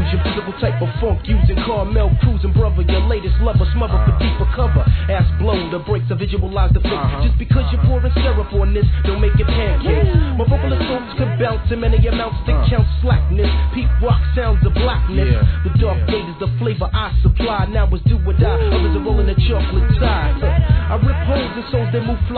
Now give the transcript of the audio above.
your physical type of funk, using Carmel, cruising brother, your latest lover, smother for deeper cover. Ass blow, the brakes, I visualize the flick. Just because you're pouring syrup on this, don't make it pancakes. My vocal assaults could bounce in many amounts that count slackness. Peak rock sounds of blackness. The dark fade is the flavor I supply. Now it's do or die, others are rolling a chocolate tide. I rip holes in souls that move fly.